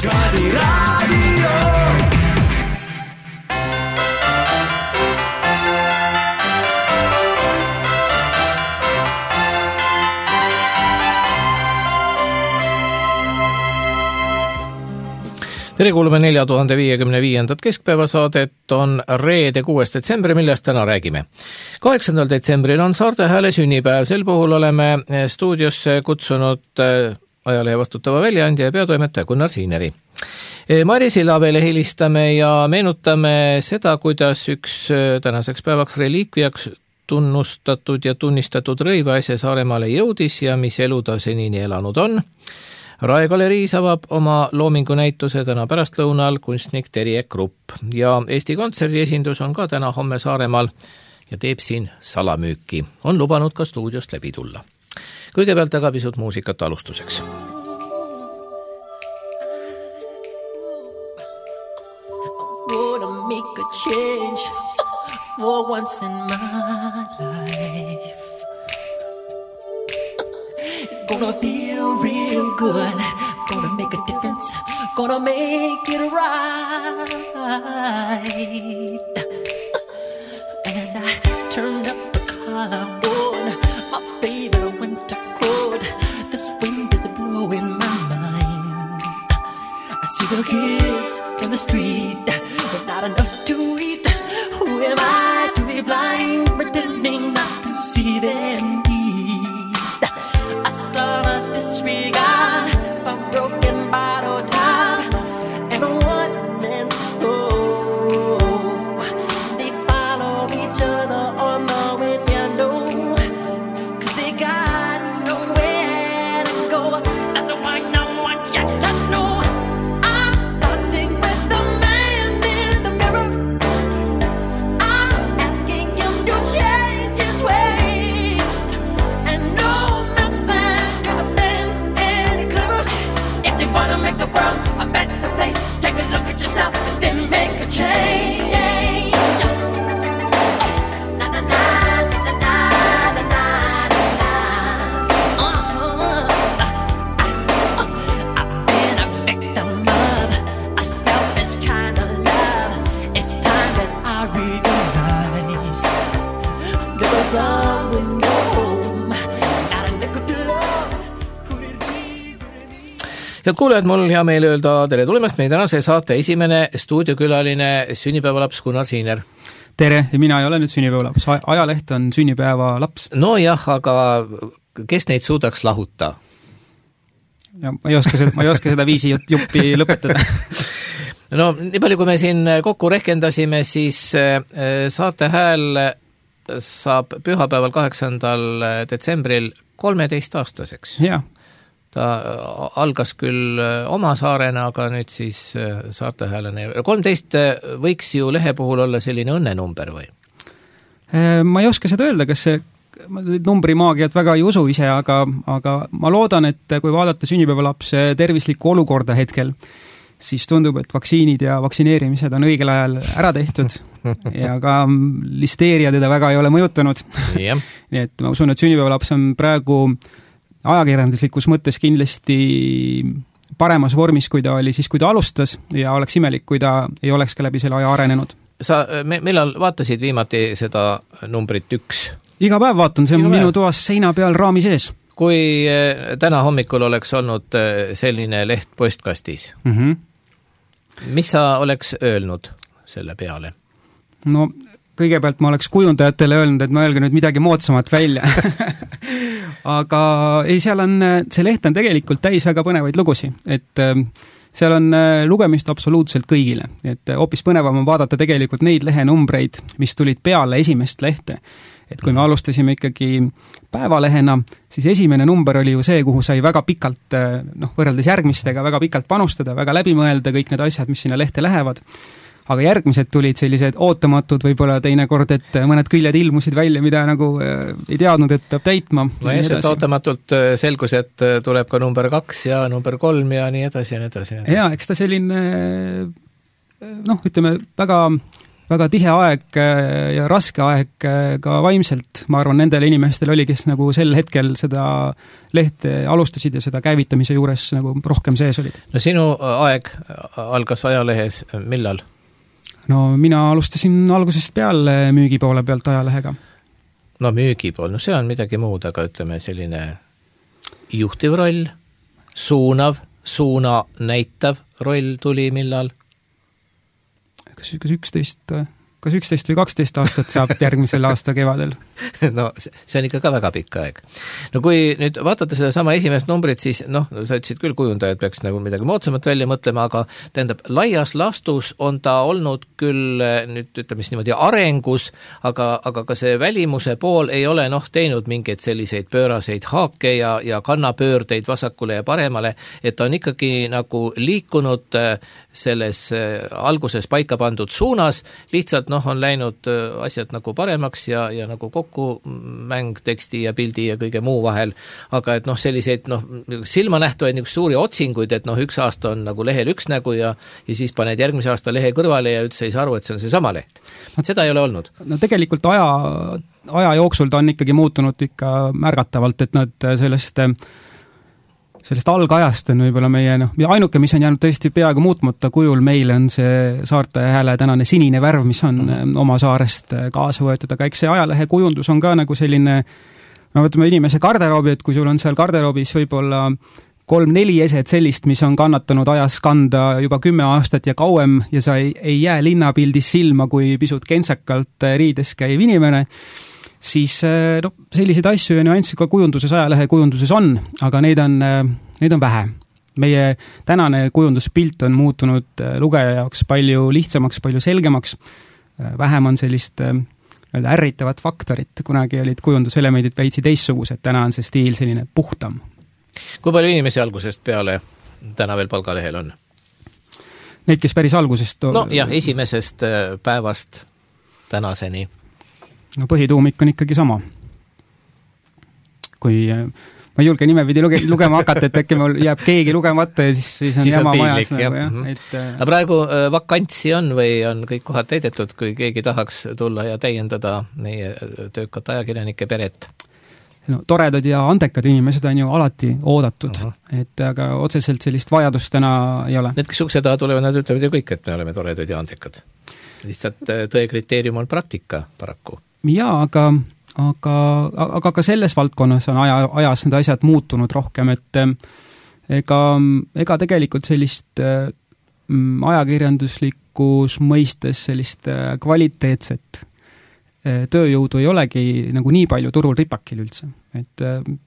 Kadi raadio. Tere kuulame 4055. keskpäevasaadet, on reede 6. detsembri, millest täna räägime. 8. detsembril on Saarte Hääle sünnipäev, sel puhul oleme stuudiosse kutsunud ajalehe vastutava väljaandja ja peatoimetaja Gunnar Siineri. Marisile veel helistame ja meenutame seda, kuidas üks tänaseks päevaks reliikviaks tunnustatud ja tunnistatud rõivaäse Saaremaale jõudis ja mis elu ta senini elanud on. Rae galerii avab oma loomingunäituse täna pärastlõunal kunstnik Terje Krupp ja Eesti Kontserdi esindus on ka täna homme Saaremaal ja teeb siin salamüüki. On lubanud ka stuudiost läbi tulla. Kõigepealt aga pisut muusikat alustuseks. Gonna make a change for once in my life. It's gonna feel real good. Gonna make a difference. Gonna make it right. As I turn up the collar on my favorite winter coat, this wind is blowing my mind. I see the kids in the street with not enough to eat. Who am I to be blind, pretending not to see them? Disregard a broken bottle top and a one-man soul. They follow each other on the wind, you know, 'cause they got nowhere to go. That's why no one yet to know. I'm starting with the man in the mirror. I'm asking him to change his ways, and no message could have been wanna make the world a better place. Take a look at yourself and then make a change. Na na na na na na na na. I've been a victim of a selfish kind of love. It's time that I realize there was all we know. Not a nickel to love. Could it be? Head kuulajad, mul on hea meel öelda tere tulemast meie tänase saate esimene stuudiokülaline sünnipäevalaps Gunnar Siiner. Tere, mina ei ole nüüd sünnipäevalaps, ajaleht on sünnipäevalaps. No jah, aga kes neid suudaks lahuta? Ja ma ei oska seda viisi juppi lõpetada. No nii palju, kui me siin kokku rehkendasime, siis Saarte Hääl saab pühapäeval 8. detsembril 13 aastaseks. Jah. Ta algas küll oma saarena, aga nüüd siis Saarte Häälene. 13 võiks ju lehe puhul olla selline õnnenumber või? Ma ei oska seda öelda, kas see numbrimaagiat väga ei usu ise, aga ma loodan, et kui vaadata sünnipäevalapse tervislikku olukorda hetkel, siis tundub, et vaktsiinid ja vaktsineerimised on õigel ajal ära tehtud ja ka listeeria teda väga ei ole mõjutanud. Yeah. Nii et ma usun, et sünnipäevalaps on praegu ajakirjanduslikus mõttes kindlasti paremas vormis, kui ta oli siis, kui ta alustas ja oleks imelik, kui ta ei oleks ka läbi selle aja arenenud. Sa millal vaatasid viimati seda numbrit 1? Iga päev vaatan, see on minu toas seina peal raami sees. Kui täna hommikul oleks olnud selline leht postkastis, mis sa oleks öelnud selle peale? No kõigepealt ma oleks kujundajatele öelnud, et ma öelge nüüd midagi moodsamat välja. Aga ei, see leht on tegelikult täis väga põnevaid lugusi, et seal on lugemist absoluutselt kõigile, et hoopis põnevam on vaadata tegelikult neid lehenumbreid, mis tulid peale esimest lehte. Et kui me alustasime ikkagi päevalehena, siis esimene number oli ju see, kuhu sai väga pikalt, võrreldes järgmistega, väga pikalt panustada, väga läbi mõelda kõik need asjad, mis sinna lehte lähevad. Aga järgmised tulid sellised ootamatud võib-olla teinekord, et mõned küljed ilmusid välja, mida nagu ei teadnud, et peab täitma. No ja ootamatult selgus, et tuleb ka number 2 ja number 3 ja nii edasi ja nii edasi. Ja, eks ta selline, ütleme, väga väga tihe aeg ja raske aeg ka vaimselt. Ma arvan, nendel inimestel oli, kes nagu sel hetkel seda lehte alustasid ja seda käivitamise juures nagu rohkem sees olid. No sinu aeg algas ajalehes millal? No mina alustasin algusest peale müügi poole pealt ajalehega. No müügi pool, no see on midagi muud, aga ütleme selline juhtiv roll, suuna näitav roll tuli millal? Kas 11 või 12 aastat saab järgmisel aasta kevadel? No see on ikka ka väga pikk aeg. No kui nüüd vaatate seda sama esimest numbrit, siis sa ütlesid küll kujundajad peaks nagu midagi moodsamat välja mõtlema, aga tähendab, laias lastus on ta olnud küll nüüd ütleme niimoodi arengus, aga ka see välimuse pool ei ole teinud mingeid selliseid pööraseid haake ja kannapöördeid vasakule ja paremale, et ta on ikkagi nagu liikunud selles alguses paika pandud suunas, lihtsalt on läinud asjad nagu paremaks ja nagu kokku mäng teksti ja pildi ja kõige muu vahel, aga et selliseid silmanähtuvaid nagu suuri otsinguid, et üks aasta on nagu lehel üks nägu ja siis paned järgmise aasta lehe kõrvale ja üldse ei saa aru, et see on see sama leht. Seda ei ole olnud. No tegelikult aja jooksul ta on ikkagi muutunud ikka märgatavalt, et nad sellest algajast on võib-olla meie ainuke, mis on jäänud tõesti peaaegu muutmata kujul meile on see Saarte Hääle tänane sinine värv, mis on oma saarest kaasa võetud, aga eks see ajalehe kujundus on ka nagu selline, võtame inimese garderoobi, et kui sul on seal garderoobis võib-olla 3-4 eset sellist, mis on kannatanud ajas kanda juba 10 aastat ja kauem ja sa ei jää linnapildis silma kui pisut kentsakalt riides käiv inimene, siis selliseid asju ja nüansse ka kujunduses, ajalehe kujunduses on, aga neid on vähe. Meie tänane kujunduspilt on muutunud lugeja jaoks palju lihtsamaks, palju selgemaks, vähem on sellist ärritavat faktorit, kunagi olid kujunduselemendid veitsi teistsugused, täna on see stiil selline puhtam. Kui palju inimesi algusest peale täna veel palgalehel on? Neid, kes päris algusest... esimesest päevast tänaseni. Põhituumik on ikkagi sama. Kui ma ei julge nimepidi lugema hakata, et äkki mul jääb keegi lugemata ja siis on jama majas. Aga praegu vakantsi on või on kõik kohad täidetud, kui keegi tahaks tulla ja täiendada meie töökat ajakirjanike peret? Toredad ja andekad inimesed on ju alati oodatud, aga otseselt sellist vajadust täna ei ole. Need, kes ukse taha tulevad, nad ütlevad ju kõik, et me oleme toredad ja andekad. Lihtsalt tõe kriteerium on praktika paraku. Jaa, aga ka selles valdkonnas on ajas need asjad muutunud rohkem, et ega tegelikult sellist ajakirjanduslikus mõistes sellist kvaliteetset tööjõudu ei olegi nagu nii palju turul ripakil üldse, et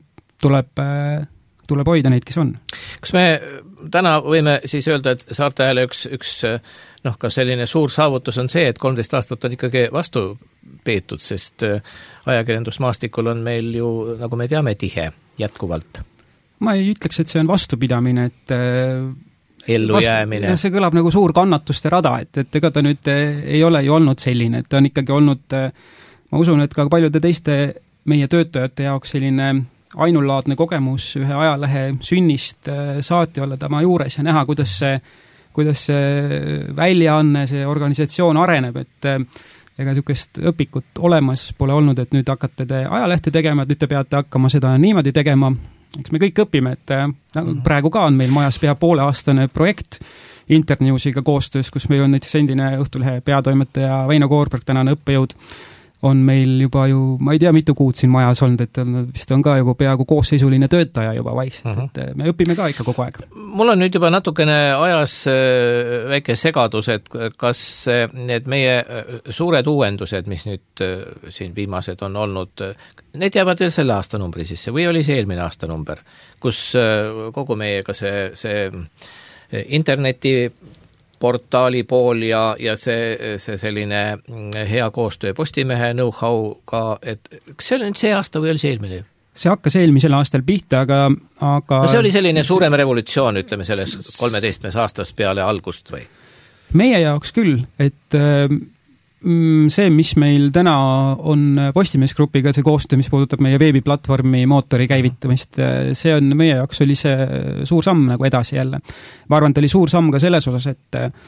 tuleb hoida neid, kes on. Kas me täna võime siis öelda, et Saarte Hääle üks ka selline suur saavutus on see, et 13 aastat on ikkagi vastu peetud, sest ajakirjandusmaastikul on meil ju, nagu me teame, tihe jätkuvalt. Ma ei ütleks, et see on vastupidamine, et ellujäämine. See kõlab nagu suur kannatuste rada, et ega ta nüüd ei ole ju olnud selline, et ta on ikkagi olnud, ma usun, et ka paljude teiste meie töötajate jaoks selline ainulaadne kogemus ühe ajalehe sünnist saati olla tema juures ja näha, kuidas see väljaanne, see organisatsioon areneb, et ega niisugust õpikut olemas pole olnud, et nüüd hakkate te ajalehte tegema, et nüüd te peate hakkama seda niimoodi tegema. Eks me kõik õpime, et praegu ka on meil majas pea pooleaastane projekt Internewsiga koostöös, kus meil on näiteks endine Õhtulehe peatoimetaja Väino Koorberg, tänane õppejõud, on meil juba ju, ma ei tea, mitu kuud siin majas olnud, et vist on ka ju peaaegu koosseisuline töötaja juba vaikselt, et me õpime ka ikka kogu aeg. Mul on nüüd juba natukene ajas väike segadus, et kas need meie suured uuendused, mis nüüd siin viimased on olnud, need jäävad veel selle aasta numbri sisse või oli see eelmine aasta number, kus kogu meiega see interneti portaali pool ja see selline hea koostöö Postimehe know-how ka, et kas see oli nüüd see aasta või oli see eelmine? See hakkas eelmisel aastal pihta, aga no see oli selline suurem revolutsioon, ütleme selles 13 aastast peale algust või? Meie jaoks küll, et see, mis meil täna on Postimeesgrupiga, see koostöö, mis puudutab meie veebiplatvormi mootori käivitamist, see on meie jaoks oli see suur samm nagu edasi jälle. Ma arvan, et oli suur samm ka selles osas,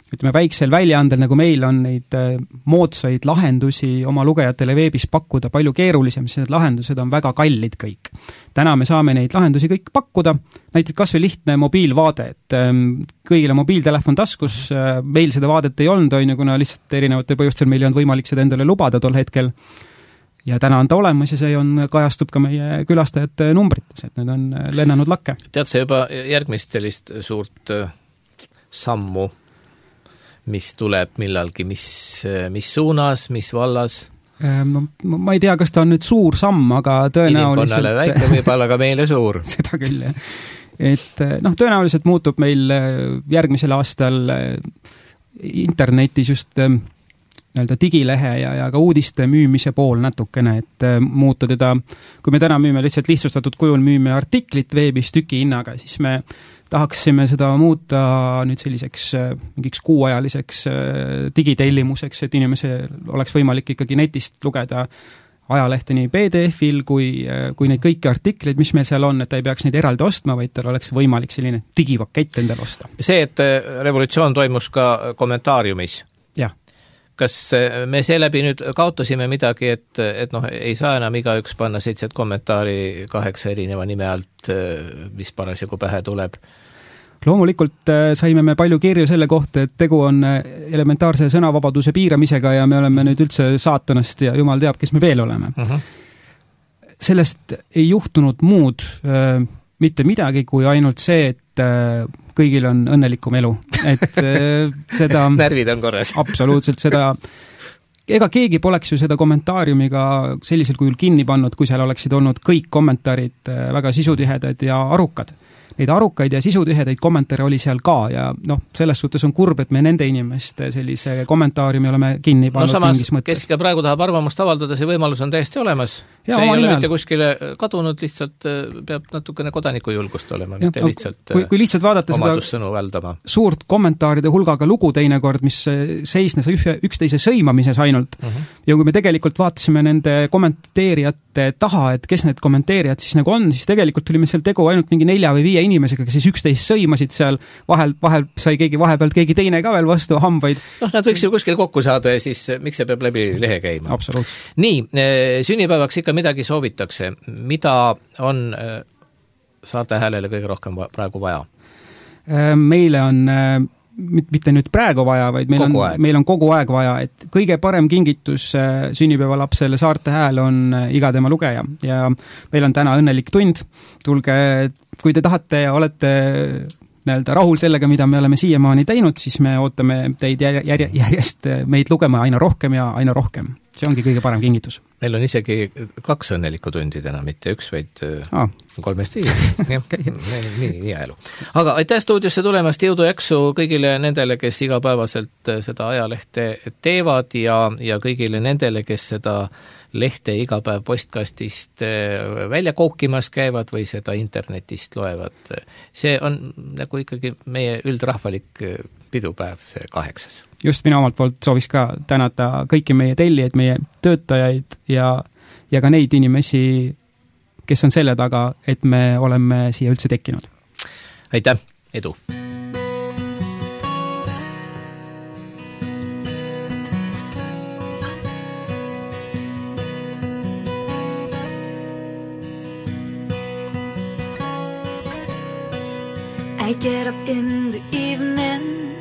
ütleme, väiksel väljaandel, nagu meil on neid moodsaid lahendusi oma lugejatele veebis pakkuda palju keerulisem, sest need lahendused on väga kallid kõik. Täna me saame neid lahendusi kõik pakkuda, näiteks kas või lihtne mobiilvaade, et kõigile mobiiltelefon taskus, meil seda vaadet ei olnud, kuna lihtsalt erinevate põhjustel meil ei olnud võimalik seda endale lubada tol hetkel. Ja täna on ta olemas ja see kajastub ka meie külastajate numbrites, et need on lennanud lakke. Tead sa juba järgmist sellist suurt sammu, mis tuleb millalgi, mis suunas, mis vallas? Ma ei tea, kas ta on nüüd suur samm, aga tõenäoliselt... Inimkonnale väike, võib-olla ka meile suur. Seda küll, jah. Et tõenäoliselt muutub meil järgmisel aastal internetis just digilehe ja ka uudiste müümise pool natukene, et muuta teda, kui me täna müüme lihtsalt lihtsustatud kujul, müüme artiklit veebis tüki hinnaga, siis me tahaksime seda muuta nüüd selliseks mingiks kuuajaliseks digitellimuseks, et inimesel oleks võimalik ikkagi netist lugeda ajalehte nii PDF-il kui neid kõiki artikleid, mis meil seal on, et ta ei peaks neid eraldi ostma, vaid tal oleks võimalik selline digipakett endal osta. See, et revolutsioon toimus ka kommentaariumis. Jah. Kas me seeläbi nüüd kaotasime midagi, et ei saa enam igaüks panna 7 kommentaari 8 erineva nime alt, mis parasjagu pähe tuleb? Loomulikult saime me palju kirju selle kohta, et tegu on elementaarse sõnavabaduse piiramisega ja me oleme nüüd üldse saatanast ja jumal teab, kes me veel oleme. Sellest ei juhtunud muud mitte midagi, kui ainult see, et kõigil on õnnelikum elu. Et seda... Närvid on korras. Absoluutselt seda... Ega keegi poleks ju seda kommentaariumiga sellisel kujul kinni pannud, kui seal oleksid olnud kõik kommentaarid väga sisutihedad ja arukad. Neid arukaid ja sisutühedaid kommentaare oli seal ka ja selles suhtes on kurb, et me nende inimeste sellise kommentaariumi oleme kinni pannud mingis mõttes. Kes ka praegu tahab arvamust avaldada, see võimalus on täiesti olemas. Ja, see ei ole mitte kuskile kadunud, lihtsalt peab natukene kodanikujulgust olema, mitte lihtsalt kui lihtsalt vaadata omadussõnu väldama. Suurt kommentaaride hulgaga lugu teinekord, mis seisnes üksteise sõimamises ainult. Ja kui me tegelikult vaatasime nende kommenteerijate taha, et kes need kommenteerijad siis nagu on, siis tegelikult tuli meil seal tegu ainult mingi 4 või 5 inimesega, kes siis 11 sõimasid seal, vahel sai vahepealt keegi teine ka veel vastu hambaid. Nad võiks ju kuskil kokku saada ja siis miks see peab läbi lehe käima? Absoluutselt. Nii, sünnipäevaks ikka midagi soovitakse. Mida on Saarte Häälele kõige rohkem praegu vaja? Meile on mitte nüüd praegu vaja, vaid meil on kogu aeg vaja, et kõige parem kingitus sünnipäevalapsele Saarte Hääl on iga tema lugeja ja meil on täna õnnelik tund. Tulge, kui te tahate ja olete rahul sellega, mida me oleme siiamaani teinud, siis me ootame teid järjest meid lugema aina rohkem ja aina rohkem. See ongi kõige parem kingitus. Meil on isegi 2 õnnelikku tundi täna, mitte 1, vaid 3-5. Nii hea elu. Aga aitäh stuudiosse tulemast, jõudu jaksu kõigile nendele, kes igapäevaselt seda ajalehte teevad ja kõigile nendele, kes seda lehte iga päev postkastist välja kookimas käivad või seda internetist loevad. See on nagu ikkagi meie üldrahvalik pidupäev, see 8. Just mina omalt poolt sooviks ka tänada kõiki meie tellijaid, meie töötajaid ja ka neid inimesi, kes on selle taga, et me oleme siia üldse tekkinud. Aitäh, edu! I get up in the evening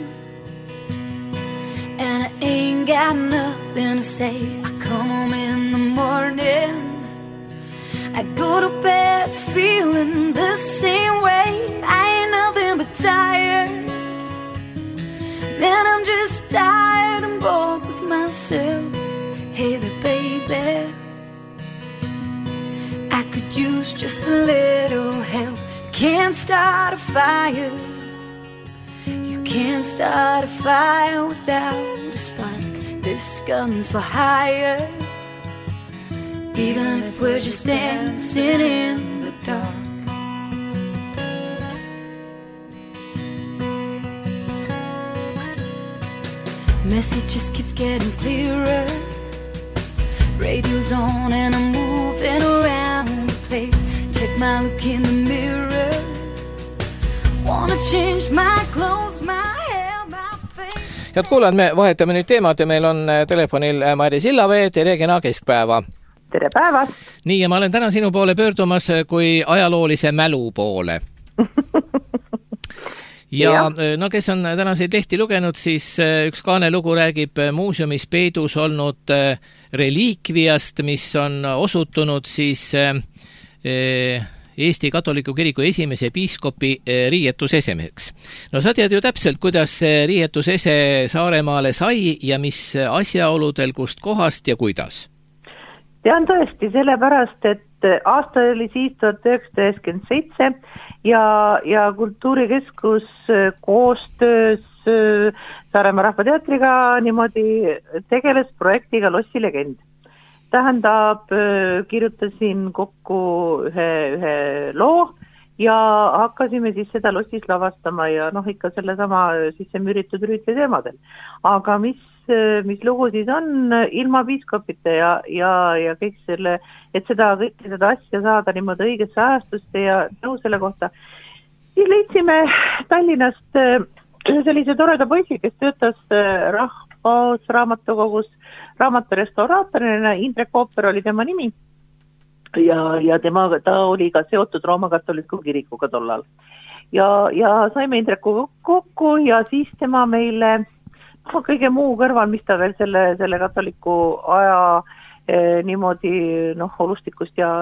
and I ain't got nothing to say. I come home in the morning, I go to bed feeling the same way. I ain't nothing but tired. Man, I'm just tired and bored with myself. Hey there, baby, I could use just a little help. Can't start a fire. You can't start a fire without a spark. This gun's for hire. Even if we're just dancing in the dark. Message just keeps getting clearer. Radio's on and I'm moving around the place. Check my look in the mirror. Wanna change my clothes, my hair, my face. Head kuulajad, me vahetame nüüd teemad ja meil on telefonil Mairi Sillavee, tere kena keskpäeva. Tere päevast! Nii, ja ma olen täna sinu poole pöördumas kui ajaloolise mälu poole. Ja no kes on tänaseid lehti lugenud, siis üks kaanelugu räägib muuseumis peidus olnud reliikviast, mis on osutunud siis Eesti katoliku kiriku esimese piiskopi riietusesemeks. No sa tead ju täpselt, kuidas see riietusese Saaremaale sai ja mis asjaoludel, kust kohast ja kuidas? Tean tõesti, sellepärast, et aasta oli siis 1997 ja Kultuurikeskus koostöös Saaremaa Rahvateatriga niimoodi tegeles projektiga Lossi legend. Tähendab, kirjutasin kokku ühe loo ja hakkasime siis seda Lossis lavastama ja ikka sellesama sisse müüritud rüütli teemadel. Aga mis lugu siis on ilma piiskopite ja kõik selle, et seda asja saada niimoodi õigesse ajastuste ja nõu selle kohta. Siis leidsime Tallinnast sellise toreda poisi, kes töötas Rahvusraamatukogus raamaturestauraatorina, Indrek Ooper oli tema nimi ja ta oli ka seotud Rooma katoliku kirikuga tollal. Ja saime Indrekuga kokku ja siis tema meile kõige muu kõrval, mis ta veel selle katoliku aja niimoodi olustikust ja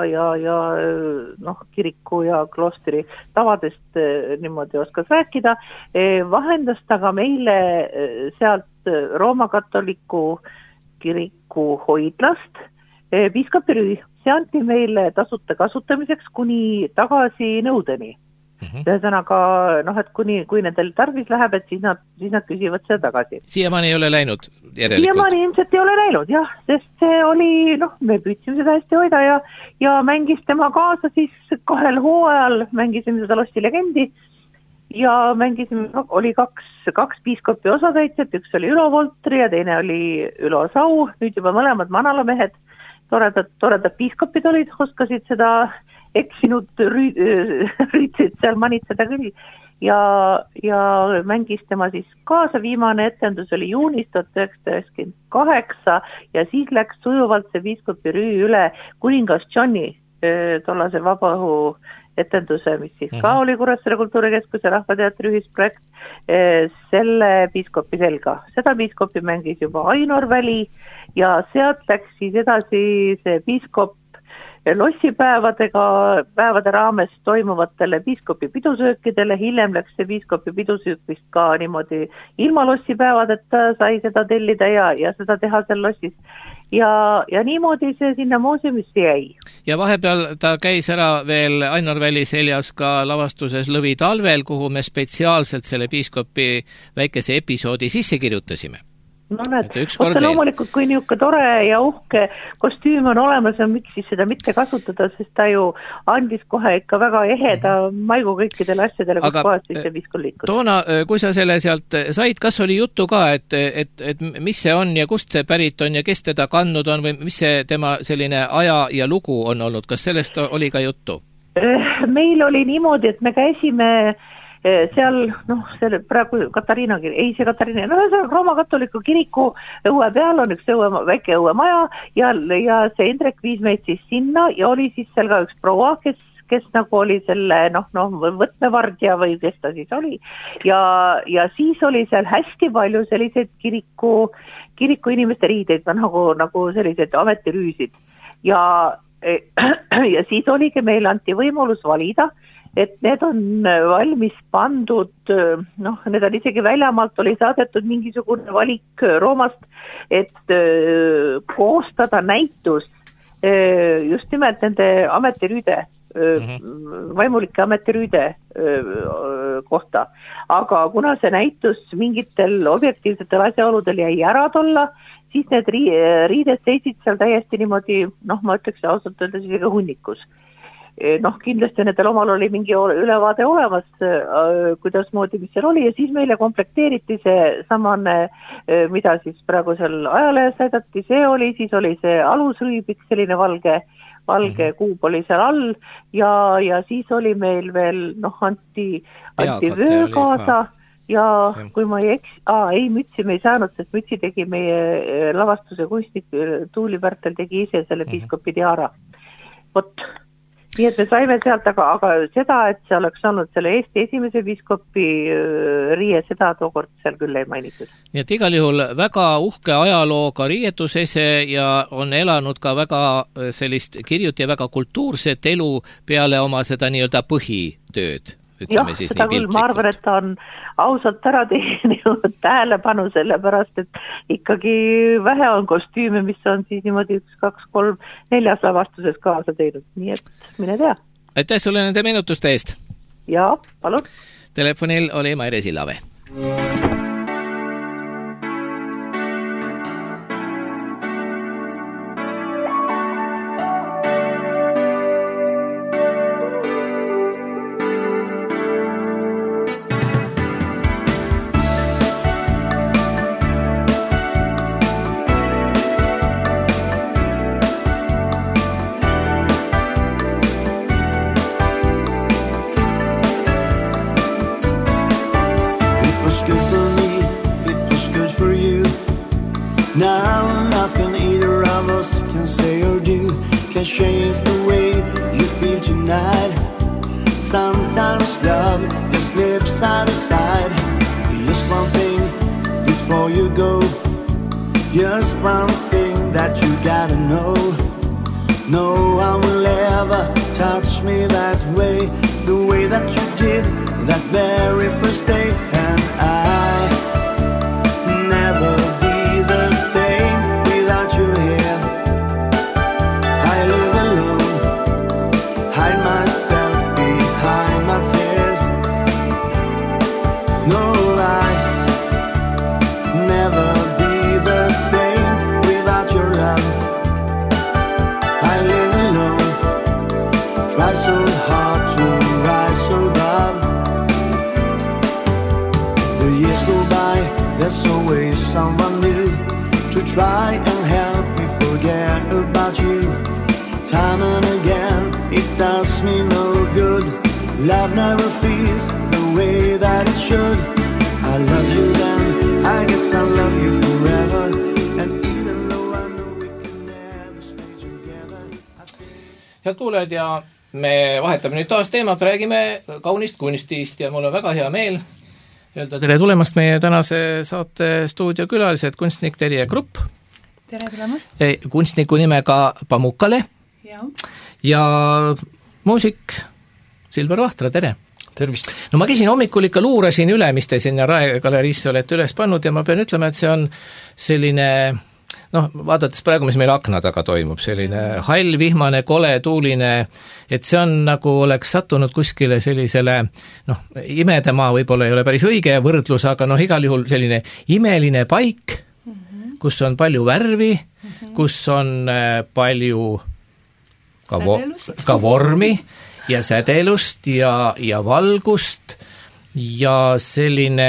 kiriku ja kloostri tavadest niimoodi oskas rääkida, vahendas ta ka meile sealt Rooma katoliku kiriku hoidlast piiskopi rüü. See anti meile tasuta kasutamiseks kuni tagasi nõudeni. Ühesõnaga, et kui nendel tarvis läheb, et siis nad küsivad seda tagasi. Siiamaani ei ole läinud järelikult? Siiamaani ilmselt ei ole läinud, jah, sest see oli, me püüdsime seda hästi hoida ja mängis tema kaasa siis 2 hooajal, mängisime seda Lossi legendi ja mängisime, oli kaks piiskopi osatäitjat, üks oli Ülo Voltri ja teine oli Ülo Sau, nüüd juba mõlemad manalamehed, toredad piiskopid olid, oskasid seda eksinud rüütsid seal manitseda küll ja mängis tema siis kaasa, viimane etendus oli juunis 1998 ja siis läks sujuvalt see piiskopi rüü üle kuningas Johni tollase vabaõhu etenduse, mis siis ka oli Kuressaare Kultuurikeskuse Rahvateatri ühisprojekt, selle piiskopi selga. Seda piiskopi mängis juba Ainor Väli ja sealt läks siis edasi see piiskop lossipäevade raames toimuvatele piiskopi pidusöökidele, hiljem läks see piiskopi pidusöök vist ka niimoodi ilma lossipäevadeta sai seda tellida ja seda teha seal lossis. Ja niimoodi see sinna muuseumisse jäi. Ja vahepeal ta käis ära veel Ainor Väli seljas ka lavastuses Lõvi talvel, kuhu me spetsiaalselt selle piiskopi väikese episoodi sisse kirjutasime. No näed, loomulikult kui niisugune tore ja uhke kostüüm on olemas ja miks siis seda mitte kasutada, sest ta ju andis kohe ikka väga eheda maigu kõikidele asjadele, kus kohas siis see piiskol liikus. Toona, kui sa selle sealt said, kas oli juttu ka, et mis see on ja kust see pärit on ja kes teda kandnud on või mis see tema selline aja ja lugu on olnud, kas sellest oli ka juttu? Meil oli niimoodi, et me käisime seal, selle praegu Katariina, Rooma katoliku kiriku õue peal on üks väike õuemaja ja see Indrek viis meid siis sinna ja oli siis seal ka üks proua, kes nagu oli selle võtmevardja või kes ta siis oli ja siis oli seal hästi palju selliseid kiriku inimeste riideid, nagu sellised ametirüüsid ja siis oligi meil anti võimalus valida, et need on valmis pandud, need on isegi väljamaalt oli saadetud mingisugune valik Roomast, et koostada näitus just nimelt nende ametirüüde, vaimulike ametirüüde kohta. Aga kuna see näitus mingitel objektiivsetel asjaoludel jäi ära tolla, siis need riided seisid seal täiesti niimoodi, ma ütleks ausalt öeldes isegi hunnikus. Kindlasti nendel omal oli mingi ülevaade olemas, kuidasmoodi, mis seal oli ja siis meile komplekteeriti see samane, mida siis praegu seal ajalehes näidati, siis oli see alusrüübik, selline valge kuub oli seal all ja siis oli meil veel, anti vöö kaasa ja kui ma ei mütsi me ei saanud, sest mütsi tegi meie lavastuse kunstnik Tuuli Pärtel tegi ise selle piiskopi tiara. Vot, nii et me saime sealt, aga seda, et see oleks olnud selle Eesti esimese piiskopi riie, seda tookord seal küll ei mainitud. Nii et igal juhul väga uhke ajalooga riietusese ja on elanud ka väga sellist kirjut ja väga kultuurset elu peale oma seda nii-öelda põhitööd. Jah, seda küll, ma arvan, et ta on ausalt ära teeninud tähelepanu sellepärast, et ikkagi vähe on kostüüme, mis on siis niimoodi 1, 2, 3, 4 lavastuses kaasa teinud, nii et mine tea. Aitäh sulle nende meenutuste eest! Ja, palun! Telefonil oli Maire Sillave. Now nothing either of us can say or do can change the way you feel tonight. Sometimes love just slips out of sight. Just one thing before you go, just one thing that you gotta know. No one will ever touch me that way, the way that you did that very first day. And I never same without you here. I live alone, hide myself behind my tears. No, I never be the same without your love. I live alone, try so hard to rise so above. The years go by, there's always someone new to try and help me forget about you. Time and again, it does me no good. Love never feels the way that it should. I love you then, I guess I love you forever. And even though I know we can never stay together. Head kuulajad, ja me vahetame nüüd taas teemat, räägime kaunist kunstist ja mul on väga hea meel öelda tere tulemast meie tänase saate stuudiokülalised, kunstnik Terje Krupp. Tere tulemast. Kunstniku nimega Pamukale. Ja muusik Silver Vahtra, tere. Tervist. No ma käisin hommikul ikka luurasin üle, mis te sinna Rae galeriisse olete üles pannud ja ma pean ütlema, et see on selline, vaadates praegu, mis meil akna taga toimub, selline hall, vihmane, kole, tuuline, et see on nagu oleks sattunud kuskile sellisele, imedemaa võib-olla ei ole päris õige võrdlus, aga igal juhul selline imeline paik, kus on palju värvi, kus on palju ka vormi ja sädelust ja valgust ja selline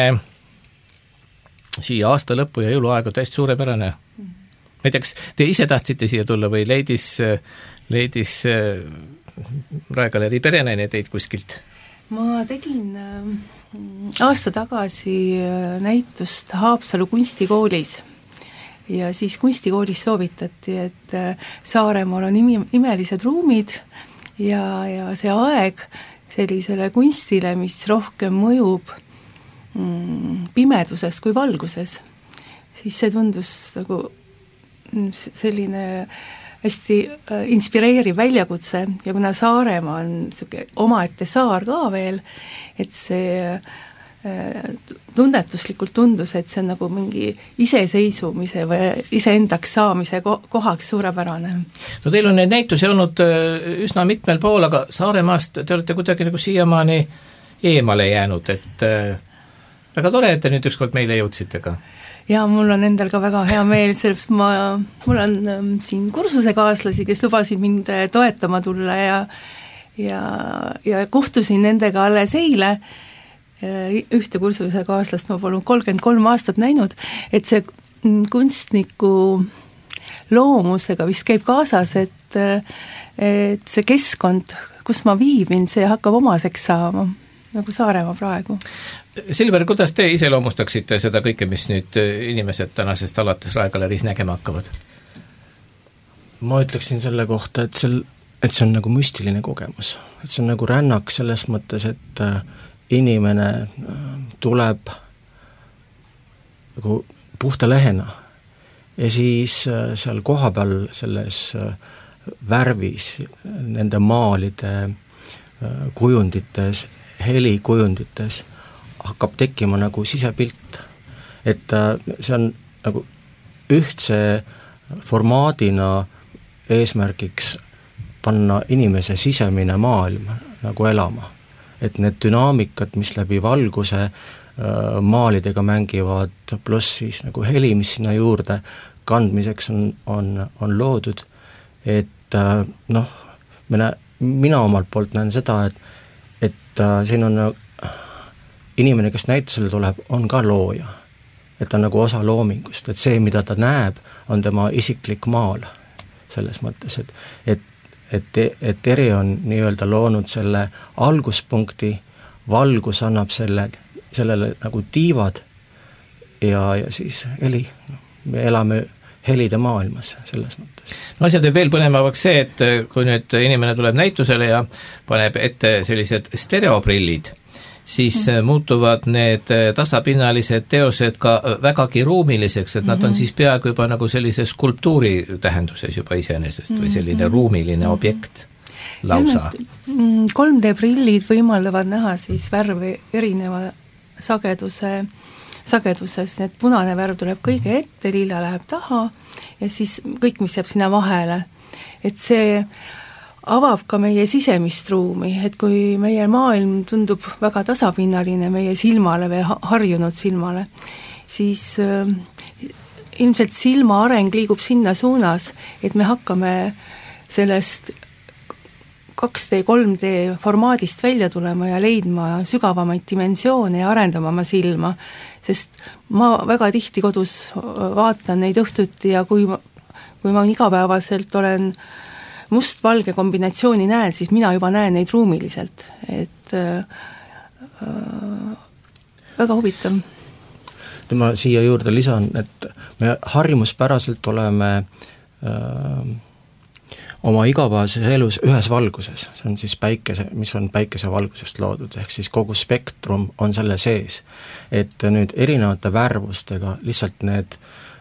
siia aasta lõppu ja jõuluaeg on täiesti suurepärane. Ma ei tea, kas te ise tahtsite siia tulla või leidis Rae galerii perenaine teid kuskilt? Ma tegin aasta tagasi näitust Haapsalu kunstikoolis ja siis kunstikoolis soovitati, et Saaremaal on imelised ruumid ja see aeg sellisele kunstile, mis rohkem mõjub pimeduses kui valguses, siis see tundus nagu selline hästi inspireeriv väljakutse ja kuna Saaremaa on omaette saar ka veel, et see tunnetuslikult tundus, et see on nagu mingi iseseisvumise või iseendaks saamise kohaks suurepärane. No teil on neid näitusi olnud üsna mitmel pool, aga Saaremaast te olete kuidagi nagu siiamaani eemale jäänud, et väga tore, et te nüüd ükskord meile jõudsite ka. Ja mul on endal ka väga hea meel, sellepärast mul on siin kursusekaaslasi, kes lubasid mind toetama tulla ja kohtusin nendega alles eile. Ühte kursusekaaslast ma polnud 33 aastat näinud, et see kunstniku loomusega vist käib kaasas, et see keskkond, kus ma viibin, see hakkab omaseks saama. nagu Saaremaa praegu. Silver, kuidas te iseloomustaksite seda kõike, mis nüüd inimesed tänasest alates Raegaleriis nägema hakkavad? Ma ütleksin selle kohta, et see on nagu müstiline kogemus. Et see on nagu rännak selles mõttes, et inimene tuleb nagu puhta lehena ja siis seal kohapeal selles värvis, nende maalide kujundites, helikujundites hakkab tekkima nagu sisepilt. Et see on nagu ühtse formaadina eesmärgiks panna inimese sisemine maailm nagu elama. Et need dünaamikad, mis läbi valguse maalidega mängivad, pluss siis nagu heli, mis sinna juurde kandmiseks on loodud, et noh, mina omalt poolt näen seda, et siin on inimene, kes näitusele tuleb, on ka looja. Et ta on nagu osa loomingust, et see, mida ta näeb, on tema isiklik maal selles mõttes, et Tere on nii-öelda loonud selle alguspunkti, valgus annab sellele nagu tiivad ja siis heli. Me elame helide maailmas selles mõttes. No asja teeb veel põnevamaks see, et kui nüüd inimene tuleb näitusele ja paneb ette sellised stereoprillid, siis muutuvad need tasapinnalised teosed ka vägagi ruumiliseks, et nad on siis peaaegu juba nagu sellise skulptuuri tähenduses juba iseenesest või selline ruumiline objekt lausa. 3D-prillid võimaldavad näha siis värvi erineva sageduses, et punane värv tuleb kõige ette, lilla läheb taha ja siis kõik, mis jääb sinna vahele. Et see avab ka meie sisemist ruumi, et kui meie maailm tundub väga tasapinnaline meie silmale või harjunud silmale, siis ilmselt silma areng liigub sinna suunas, et me hakkame sellest 2D, 3D formaadist välja tulema ja leidma sügavamaid dimensioone ja arendama oma silma, sest ma väga tihti kodus vaatan neid õhtuti ja kui ma igapäevaselt olen must-valge kombinatsiooni näen, siis mina juba näen neid ruumiliselt, et väga huvitav. Ma siia juurde lisan, et me harjumuspäraselt oleme oma igapäevases elus ühes valguses, see on siis päikese, mis on päikese valgusest loodud, ehk siis kogu spektrum on selle sees, et nüüd erinevate värvustega lihtsalt need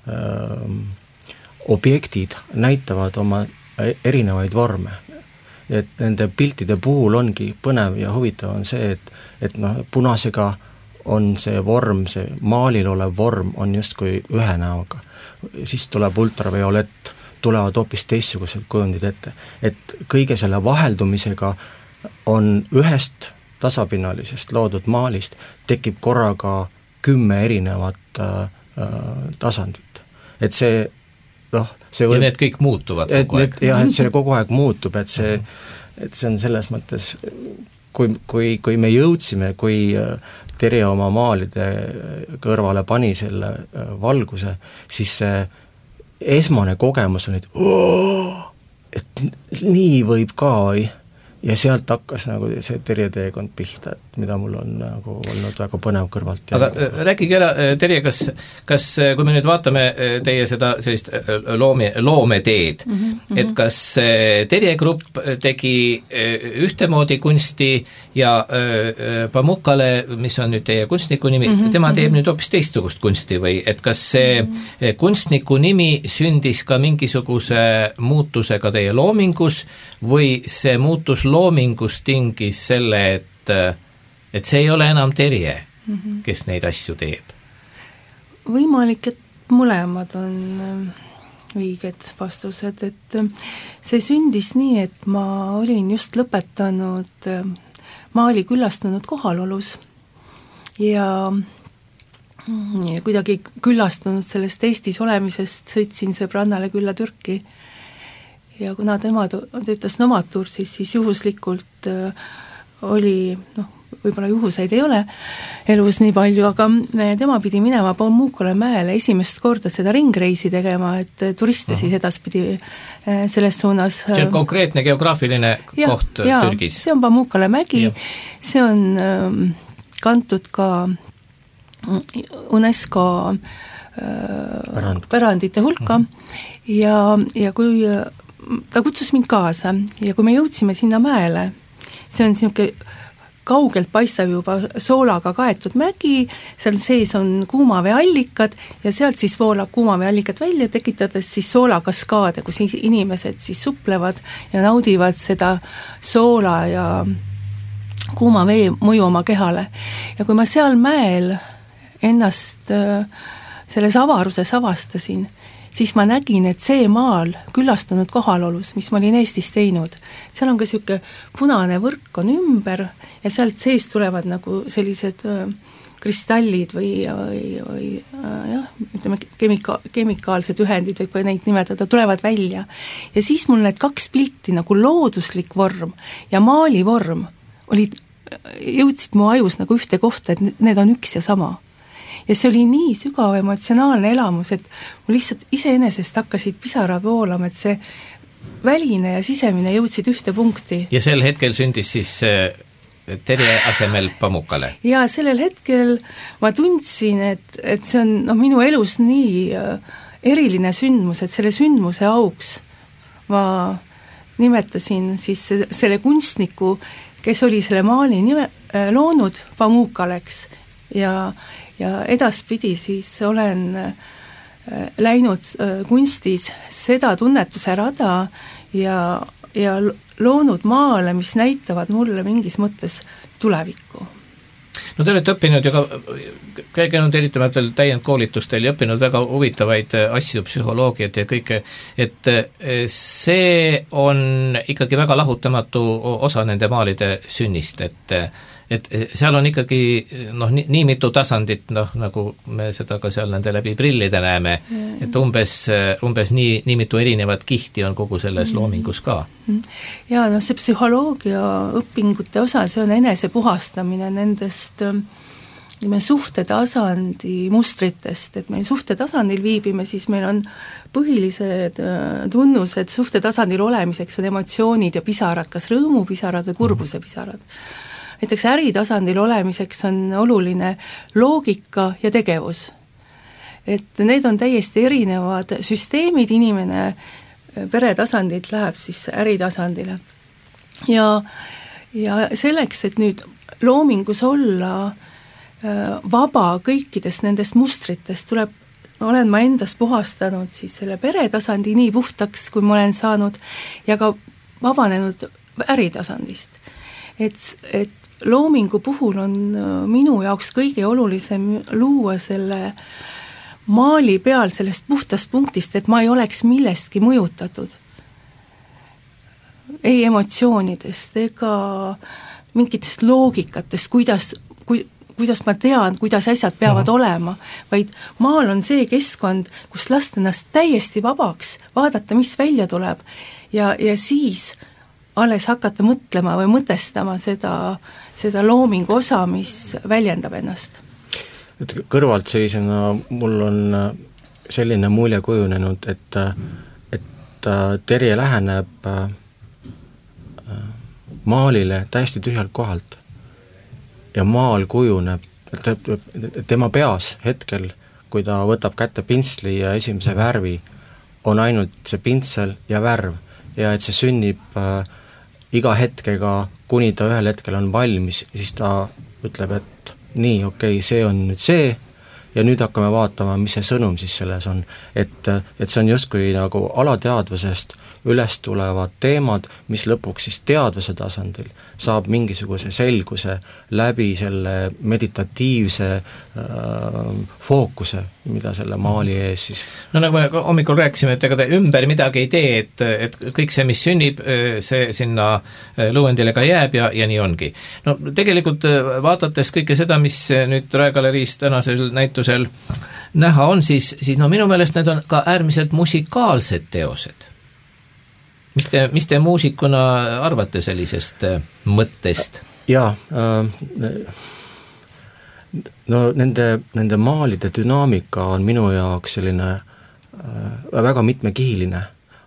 objektid näitavad oma erinevaid vorme. Et nende piltide puhul ongi põnev ja huvitav on see, et noh, punasega on see vorm, see maalil olev vorm on justkui ühe näoga. Siis tuleb ultraviolett, tulevad hoopis teistsugused kujundid ette. Et kõige selle vaheldumisega on ühest tasapinnalisest loodud maalist tekib korraga 10 erinevat tasandit. Et see see ja need kõik muutuvad kogu aeg. Jah, et see kogu aeg muutub, et see on selles mõttes, kui me jõudsime, kui Tere oma maalide kõrvale pani selle valguse, siis see esmane kogemus on, et nii võib ka ja sealt hakkas nagu see Terje teekond pihta, et mida mul on nagu olnud väga põnev kõrvalt. Aga rääkige ära, Terje, kas kui me nüüd vaatame teie seda sellist loometeed, et kas Terje Grupp tegi ühtemoodi kunsti ja Pamukale, mis on nüüd teie kunstniku nimi, tema teeb nüüd hoopis teistsugust kunsti või et kas see kunstniku nimi sündis ka mingisuguse muutusega teie loomingus või see muutus loomingus tingis selle, et see ei ole enam Terje, kes neid asju teeb? Võimalik, et mõlemad on õiged vastused, et see sündis nii, et ma olin just lõpetanud maali küllastunud kohalolus ja kuidagi küllastunud sellest Eestis olemisest sõitsin sõbrannale külla Türki ja kuna tema töötas Nomatursis, siis juhuslikult oli võib-olla juhuseid ei ole elus nii palju, aga tema pidi minema Pamukkale mäele esimest korda seda ringreisi tegema, et turiste siis edaspidi selles suunas. See on konkreetne geograafiline koht Türgis. See on Pamukkale mägi, see on kantud ka UNESCO pärandite hulka ja kui ta kutsus mind kaasa ja kui me jõudsime sinna mäele, see on niisugune kaugelt paistab juba soolaga kaetud mägi, seal sees on kuumaveeallikad ja sealt siis voolab kuumaveeallikad välja, tekitades siis soolakaskaade, kus inimesed siis suplevad ja naudivad seda soola ja kuuma vee mõju oma kehale. Ja kui ma seal mäel ennast selles avaruses avastasin, siis ma nägin, et see maal küllastunud kohalolus, mis ma olin Eestis teinud, seal on ka niisugune punane võrk on ümber ja sealt sees tulevad nagu sellised kristallid või ütleme, kemikaalsed ühendid, võib ka neid nimetada, tulevad välja. Ja siis mul need 2 pilti nagu looduslik vorm ja maali vorm jõudsid mu ajus nagu ühte kohta, et need on üks ja sama. Ja see oli nii sügav emotsionaalne elamus, et mul lihtsalt iseenesest hakkasid pisarad voolama, et see väline ja sisemine jõudsid ühte punkti. Ja sel hetkel sündis siis Terje asemel Pamukkale? Ja sellel hetkel ma tundsin, et see on minu elus nii eriline sündmus, et selle sündmuse auks ma nimetasin siis selle kunstniku, kes oli selle maali loonud Pamukkaleks ja edaspidi siis olen läinud kunstis seda tunnetuse rada ja loonud maale, mis näitavad mulle mingis mõttes tulevikku. No te olete õppinud ju ka, käinud eritamatel täiendkoolitustel ja õppinud väga huvitavaid asju, psühholoogiat ja kõike, et see on ikkagi väga lahutamatu osa nende maalide sünnist, et seal on ikkagi nii mitu tasandit, nagu me seda ka seal nende läbi prillide näeme, et umbes nii mitu erinevat kihti on kogu selles loomingus ka. Ja see psühholoogia õpingute osa, see on enese puhastamine nendest suhtetasandi mustritest, et meil suhtetasandil viibime, siis meil on põhilised tunnused suhtetasandil olemiseks on emotsioonid ja pisarad, kas rõõmupisarad või kurbuse pisarad. Näiteks äritasandil olemiseks on oluline loogika ja tegevus. Et need on täiesti erinevad süsteemid, inimene peretasandilt läheb siis äritasandile. Ja selleks, et nüüd loomingus olla vaba kõikidest nendest mustritest, olen ma endast puhastanud siis selle peretasandi nii puhtaks, kui ma olen saanud, ja ka vabanenud äritasandist. Et loomingu puhul on minu jaoks kõige olulisem luua selle maali peal sellest puhtast punktist, et ma ei oleks millestki mõjutatud. Ei emotsioonidest ega mingitest loogikatest, kuidas ma tean, kuidas asjad peavad olema, vaid maal on see keskkond, kus lasta ennast täiesti vabaks, vaadata, mis välja tuleb ja siis alles hakata mõtlema või mõtestama seda loomingu osa, mis väljendab ennast. Et kõrvalt seisena mul on selline mulje kujunenud, et Terje läheneb maalile täiesti tühjalt kohalt ja maal kujuneb tema peas hetkel, kui ta võtab kätte pintsli ja esimese värvi, on ainult see pintsel ja värv ja et see sünnib iga hetkega, kuni ta ühel hetkel on valmis, siis ta ütleb, et nii, okei, see on nüüd see ja nüüd hakkame vaatama, mis see sõnum siis selles on. Et see on justkui nagu alateadvusest üles tulevad teemad, mis lõpuks siis teadvuse tasandil saab mingisuguse selguse läbi selle meditatiivse fookuse, mida selle maali ees siis. No nagu me hommikul rääkisime, et ega te ümber midagi ei tee, et kõik see, mis sünnib, see sinna lõuendile ka jääb ja nii ongi. No tegelikult vaadates kõike seda, mis nüüd Raegaleriis tänasel näitusel näha on, siis no minu meelest need on ka äärmiselt musikaalsed teosed. Mis te muusikuna arvate sellisest mõttest? Jaa, no nende maalide dünaamika on minu jaoks selline väga mitmekihiline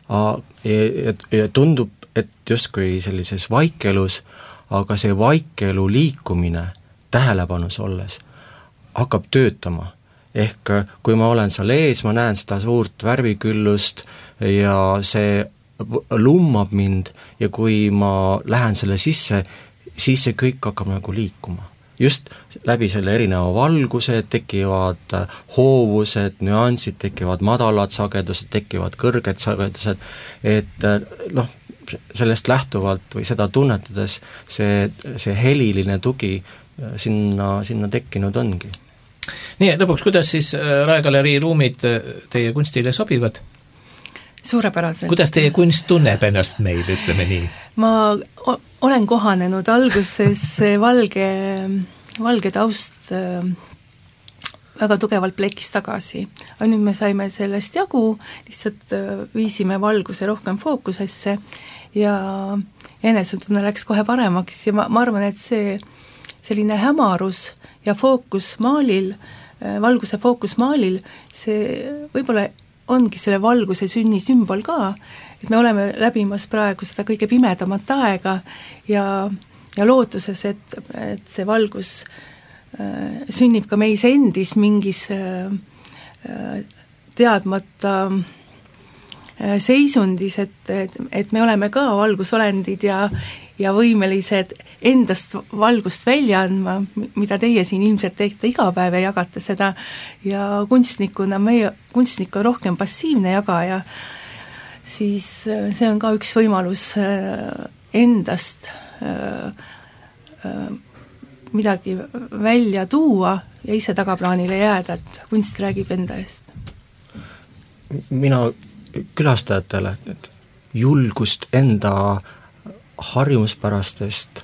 ja tundub, et justkui sellises vaikelus, aga see vaikelu liikumine tähelepanus olles hakkab töötama. Ehk kui ma olen seal ees, ma näen seda suurt värviküllust ja see lummab mind ja kui ma lähen selle sisse, siis see kõik hakkab nagu liikuma. Just läbi selle erineva valguse tekivad hoovused, nüansid, tekivad madalad sagedused, tekivad kõrged sagedused, et sellest lähtuvalt või seda tunnetades see heliline tugi sinna tekkinud ongi. Nii, lõpuks, kuidas siis Raegalerii ruumid teie kunstile sobivad? Suurepäraselt. Kuidas teie kunst tunneb ennast meil, ütleme nii? Ma olen kohanenud alguses valge taust väga tugevalt plekis tagasi. Aga nüüd me saime sellest jagu, lihtsalt viisime valguse rohkem fookusesse ja enesetunne läks kohe paremaks ja ma arvan, et see selline hämarus ja fookus maalil, valguse fookus maalil, see võib-olla ongi selle valguse sünni sümbol ka, et me oleme läbimas praegu seda kõige pimedamat aega ja lootuses, et see valgus sünnib ka meis endis mingis teadmata seisundis, et me oleme ka valgusolendid ja võimelised endast valgust välja andma, mida teie siin ilmselt teete iga päev ja jagate seda ja kunstnikuna, meie kunstnik on rohkem passiivne jagaja, siis see on ka üks võimalus endast midagi välja tuua ja ise tagaplaanile jääda, et kunst räägib enda eest. Mina külastajatele julgust enda harjumuspärastest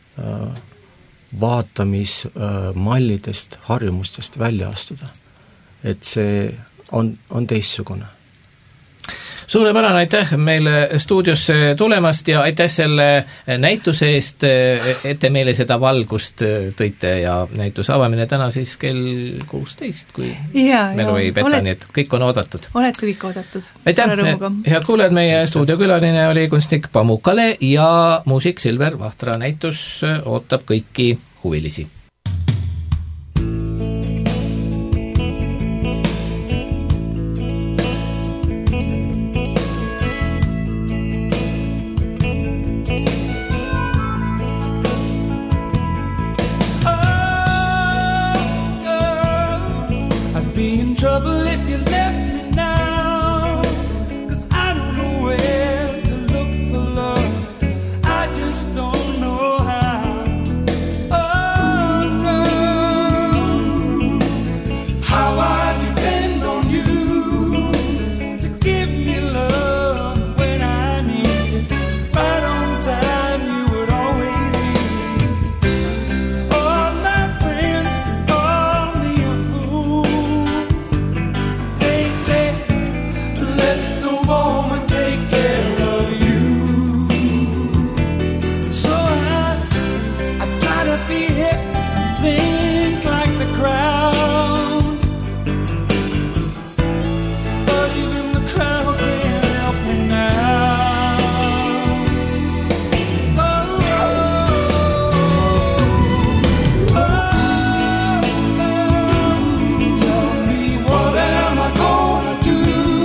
vaatamismallidest, harjumustest välja astuda. Et see on teistsugune. Suurepärane, aitäh meile stuudiosse tulemast ja aitäh selle näituse eest, et te meile seda valgust tõite ja näituse avamine täna siis kell 16, kui melu ei peta, nii et kõik on oodatud. Olete kõik oodatud. Aitäh, head kuulajad, meie stuudiokülaline oli kunstnik Pamu Kale ja muusik Silver Vahtra. Näitus ootab kõiki huvilisi. Trouble if you left me now, 'cause I don't know where to look for love. I just don't know how. Oh no, how I depend on you to give me love when I need it. Right on time, you would always be. All my friends call me a fool. Say, let the woman take care of you. So I try to be hip, think like the crowd, but even the crowd can't help me now. Tell me, what am I gonna do?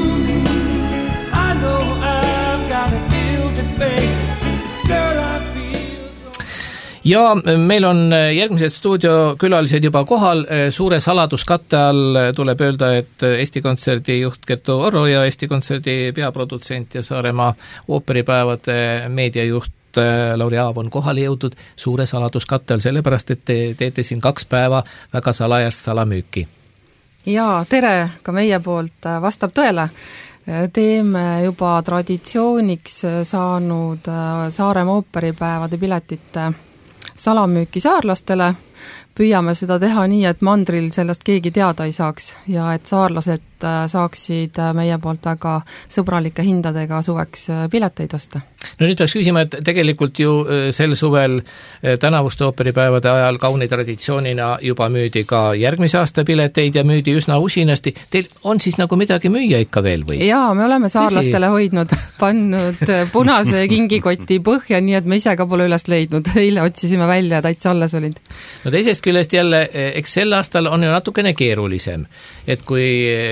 I know I've got a guilty face. Girl, I feel so. Ja meil on järgmised stuudiokülalised juba kohal. Suure saladuskatte all tuleb öelda, et Eesti Kontserdi juht Kertu Orro ja Eesti Kontserdi peaprodutsent ja Saaremaa ooperipäevade meediajuht Lauri Aav on kohale jõudnud suure saladuskatte all, sellepärast, et te teete siin 2 päeva väga salajast salamüüki. Jaa, tere ka meie poolt, vastab tõele. Teeme juba traditsiooniks saanud Saaremaa ooperipäevade piletite salamüüki saarlastele. püüame seda teha nii, et mandril sellest keegi teada ei saaks ja et saarlased saaksid meie poolt väga sõbralike hindadega suveks pileteid osta. No nüüd peaks küsima, et tegelikult ju sel suvel tänavuste ooperipäevade ajal kauni traditsioonina juba müüdi ka järgmise aasta pileteid ja müüdi üsna usinasti. Teil on siis nagu midagi müüa ikka veel või? Jaa, me oleme saarlastele hoidnud, pannud punase kingikoti põhja, nii et me ise ka pole üles leidnud. Eile otsisime välja ja täitsa alles olid. No teisest küljest jälle, eks sel aastal on ju natukene keerulisem, et kui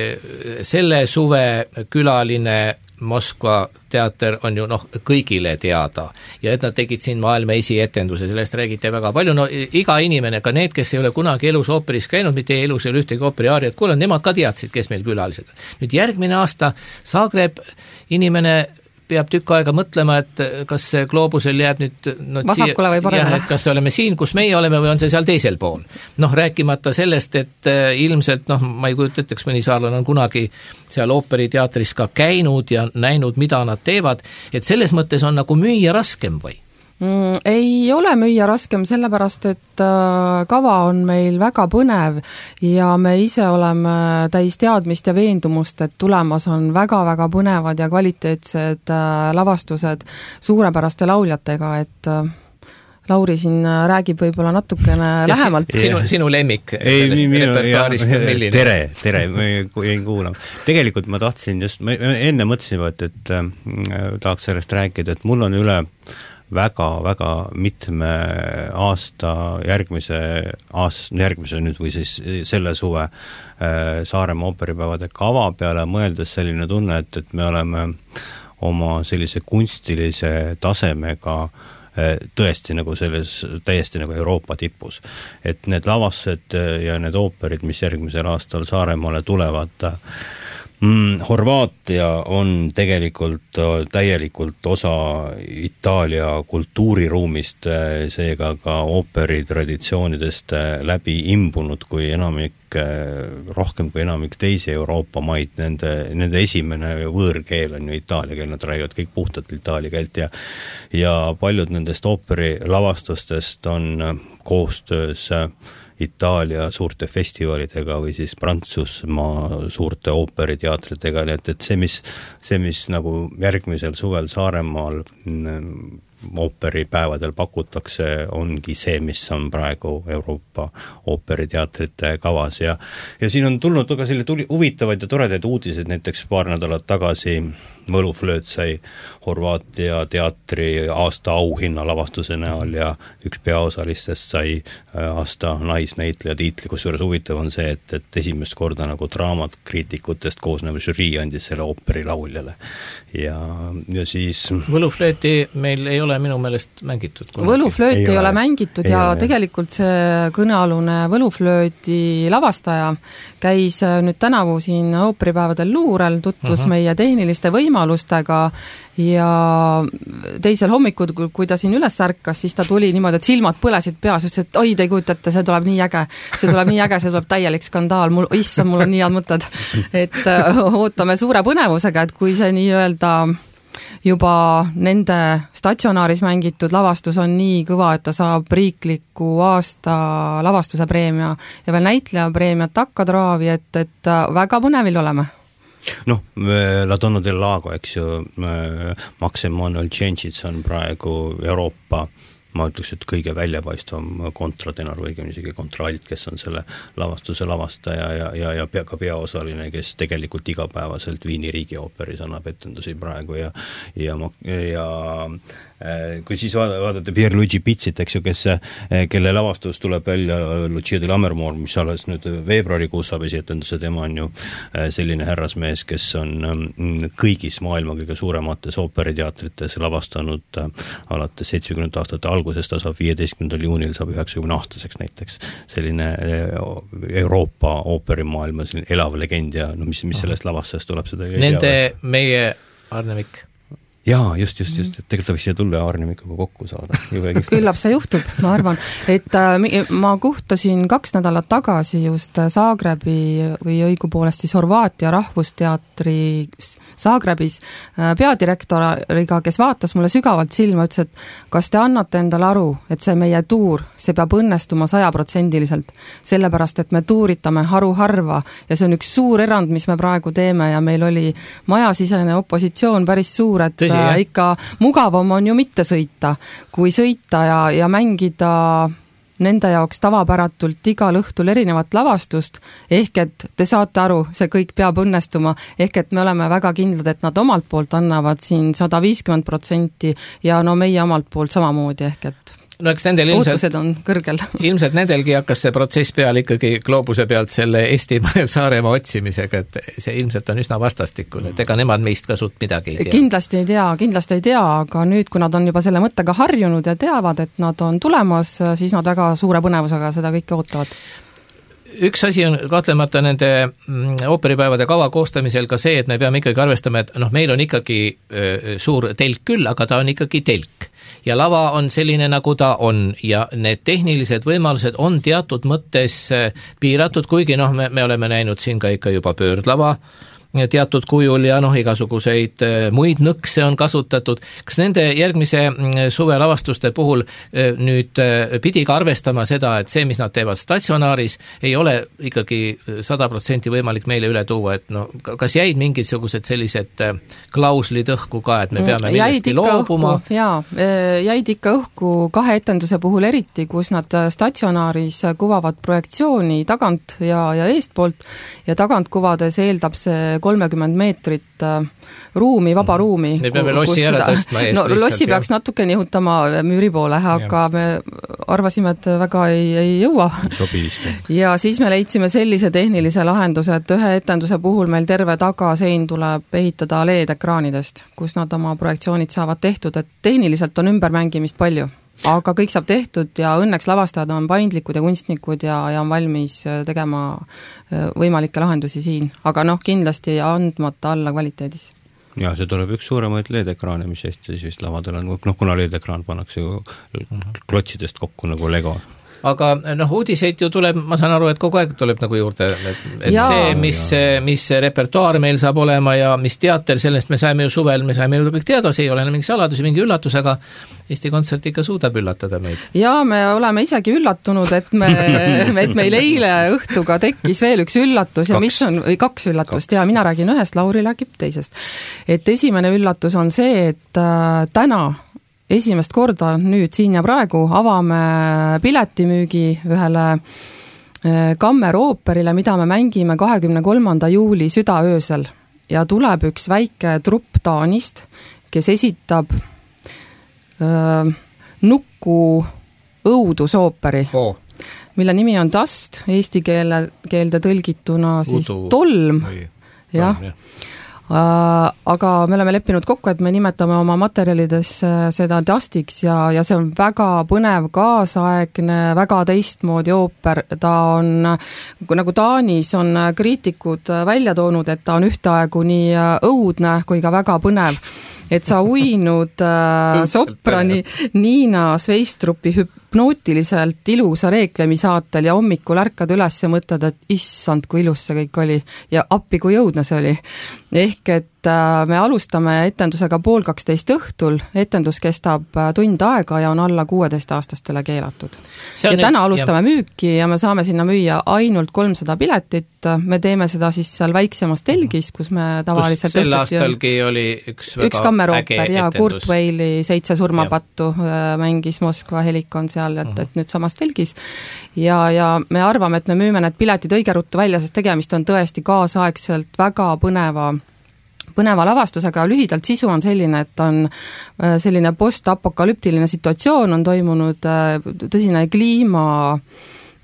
selle suve külaline Moskva teater on ju kõigile teada ja et nad tegid siin maailma esietenduse, sellest räägite väga palju, iga inimene, ka need, kes ei ole kunagi elus ooperis käinud, mitte elus ei ole ühtegi ooperiaariat kuulanud, nemad ka teadsid, kes meil külalised. Nüüd järgmine aasta Zagreb inimene peab tükk aega mõtlema, et kas see gloobusel jääb nüüd vasakule või paremale. Kas oleme siin, kus meie oleme või on see seal teisel pool. Rääkimata sellest, et ilmselt, ma ei kujuta ette, kas mõni saarlane on kunagi seal ooperiteatris ka käinud ja näinud, mida nad teevad, et selles mõttes on nagu müüa raskem või? Ei ole müüa raskem, sellepärast, et kava on meil väga põnev ja me ise oleme täis teadmist ja veendumust, et tulemas on väga-väga põnevad ja kvaliteetsed lavastused suurepäraste lauljatega, et Lauri siin räägib võib-olla natukene lähemalt. Sinu lemmik repertuaarist on milline? Tere, ma jäin kuulama. Tegelikult ma tahtsin just, enne mõtlesin, et tahaks sellest rääkida, et mul on üle väga-väga mitme aasta järgmise nüüd või siis selle suve Saaremaa ooperipäevade kava peale mõeldes selline tunne, et me oleme oma sellise kunstilise tasemega tõesti nagu selles täiesti nagu Euroopa tipus. Et need lavastused ja need ooperid, mis järgmisel aastal Saaremaale tulevad, Horvaatia on tegelikult täielikult osa Itaalia kultuuriruumist, seega ka ooperi traditsioonidest läbi imbunud kui rohkem kui enamik teisi Euroopa maid. Nende esimene võõrkeel on ju itaalia keel, nad räägivad kõik puhtalt itaalia keelt ja paljud nendest ooperi lavastustest on koostöös Itaalia suurte festivalidega või siis Prantsusmaa suurte ooperiteatritega, et see, mis nagu järgmisel suvel Saaremaal ooperipäevadel pakutakse, ongi see, mis on praegu Euroopa ooperiteatrite kavas ja siin on tulnud ka selle huvitavaid ja toredaid uudiseid, näiteks paar nädalat tagasi Võluflööt sai Horvaatia teatri aasta auhinna lavastuse näol ja üks peaosalistest sai aasta naisnäitleja tiitli, kusjuures huvitav on see, et esimest korda nagu draamakriitikutest koosnev žürii andis selle ooperi lauljale ja siis Võluflööti meil ei ole minu meelest mängitud. Võluflööt ei ole mängitud ja tegelikult see kõnealune Võluflööti lavastaja käis nüüd tänavu siin ooperipäevadel luurel, tutvus meie tehniliste võimalustega ja teisel hommikul, kui ta siin üles ärkas, siis ta tuli niimoodi, et silmad põlesid peas, ütles, et oi, te ei kujutate, see tuleb nii äge, see tuleb täielik skandaal, mul on nii head mõtted, et ootame suure põnevusega, et kui see nii-öelda juba nende statsionaaris mängitud lavastus on nii kõva, et ta saab riikliku aasta lavastuse preemia ja veel näitleja preemiat takkatraavi, et väga põnevil oleme. La Donna del Lago, eks ju, Max Emanuel Cencic on praegu Euroopa, ma ütleks, et kõige väljapaistvam kontratenor või isegi kontraalt, kes on selle lavastuse lavastaja ja ka peaosaline, kes tegelikult igapäevaselt Viini riigiooperis annab etendusi praegu ja kui siis vaadata Pierluigi Pizzit, eks ju, kelle lavastus tuleb välja Lucia di Lammermoor, mis alles nüüd veebruarikuus saab esietenduse, tema on ju selline härrasmees, kes on kõigis maailma kõige suuremates ooperiteatrites lavastanud alates 70 aastate algusest, ta saab 15. juunil saab 90-aastaseks näiteks. Selline Euroopa ooperimaailma elav legend ja mis sellest lavastusest tuleb seda nende meie Arnemik. jaa, just, et tegelikult võiks siia tulla ja Arnimikuga kokku saada. Küllap see juhtub, ma arvan. Et ma kohtasin 2 nädalat tagasi just Zagrebi või õigupoolest siis Horvaatia rahvusteatri Zagrebis peadirektoriga, kes vaatas mulle sügavalt silma, ütles, et kas te annate endale aru, et see meie tuur, see peab õnnestuma 100%, sellepärast, et me tuuritame haruharva ja see on üks suur erand, mis me praegu teeme ja meil oli majasisene opositsioon päris suur, et ikka mugavam on ju mitte sõita, kui sõita ja mängida nende jaoks tavapäratult igal õhtul erinevat lavastust, ehk et te saate aru, see kõik peab õnnestuma, ehk et me oleme väga kindlad, et nad omalt poolt annavad siin 150% ja no meie omalt poolt samamoodi, ehk et no eks nendel ootused on kõrgel. Ilmselt nendelgi hakkas see protsess peal ikkagi gloobuse pealt selle Eestimaa ja Saaremaa otsimisega, et see ilmselt on üsna vastastikune, et ega nemad meist ka suurt midagi ei tea. Kindlasti ei tea, aga nüüd, kui nad on juba selle mõttega harjunud ja teavad, et nad on tulemas, siis nad väga suure põnevusega seda kõike ootavad. Üks asi on kahtlemata nende ooperipäevade kava koostamisel ka see, et me peame ikkagi arvestama, et meil on ikkagi suur telk küll, aga ta on ikkagi telk. Ja lava on selline, nagu ta on ja need tehnilised võimalused on teatud mõttes piiratud, kuigi me oleme näinud siin ka ikka juba pöördlava teatud kujul ja igasuguseid muid nõkse on kasutatud. Kas nende järgmise suve lavastuste puhul nüüd pidi ka arvestama seda, et see, mis nad teevad statsionaaris, ei ole ikkagi 100% võimalik meile üle tuua, et kas jäid mingisugused sellised klauslid õhku ka, et me peame millestki loobuma? Jäid ikka õhku 2 etenduse puhul eriti, kus nad statsionaaris kuvavad projektsiooni tagant ja eestpoolt ja tagant kuvades eeldab see 30 meetrit ruumi, vaba ruumi. Me peame lossi ära tõstma eest lihtsalt. Lossi peaks natuke nihutama müüri poole, aga me arvasime, et väga ei jõua. Ja siis me leidsime sellise tehnilise lahenduse, et ühe etenduse puhul meil terve tagasein tuleb ehitada LED-ekraanidest, kus nad oma projektsioonid saavad tehtud, et tehniliselt on ümbermängimist palju. Aga kõik saab tehtud ja õnneks lavastajad on paindlikud ja kunstnikud ja on valmis tegema võimalikke lahendusi siin. Aga kindlasti andmata alla kvaliteedis. Ja see tuleb üks suuremaid LED-ekraane, mis Eestis vist lavadel on, kuna LED-ekraan pannakse ju klotsidest kokku nagu Lego. Aga uudiseid ju tuleb, ma saan aru, et kogu aeg tuleb nagu juurde, et see, mis repertuaar meil saab olema ja mis teater, sellest me saime ju suvel, me saime ju kõik teada, see ei ole mingi saladus, mingi üllatus, aga Eesti Kontsert ikka suudab üllatada meid. Ja me oleme isegi üllatunud, et meil eile õhtuga tekkis veel üks üllatus ja mis on, 2 üllatust ja mina räägin ühest, Lauri räägib teisest. Et esimene üllatus on see, et täna esimest korda nüüd siin ja praegu avame piletimüügi ühele kammerooperile, mida me mängime 23. juuli südaöösel ja tuleb üks väike trupp Taanist, kes esitab Nuku õudusooperi, mille nimi on Dust, eesti keelde tõlgituna siis Tolm. Jah. Aga me oleme leppinud kokku, et me nimetame oma materjalides seda Dustiks ja see on väga põnev, kaasaegne, väga teistmoodi ooper. Ta on, nagu Taanis on kriitikud välja toonud, et ta on ühtaegu nii õudne kui ka väga põnev. Et sa uinud soprani Niina Sveistrupi hüpnootiliselt ilusa reekvemi saatel ja hommikul ärkad üles ja mõtled, et issand, kui ilus see kõik oli ja appi, kui jõudne see oli. Ehk et me alustame etendusega 11:30 õhtul, etendus kestab tund aega ja on alla 16-aastastele keelatud. Ja täna alustame müüki ja me saame sinna müüa ainult 300 piletit, me teeme seda siis seal väiksemas telgis, kus me tavaliselt sel aastalgi oli üks kammerooper ja Kurt Weili 7 surmapattu mängis Moskva Helikon seal, et nüüd samas telgis ja me arvame, et me müüme need piletid õige ruttu välja, sest tegemist on tõesti kaasaegselt väga põneva lavastusega. Lühidalt sisu on selline, et on selline postapokalüptiline situatsioon, on toimunud tõsine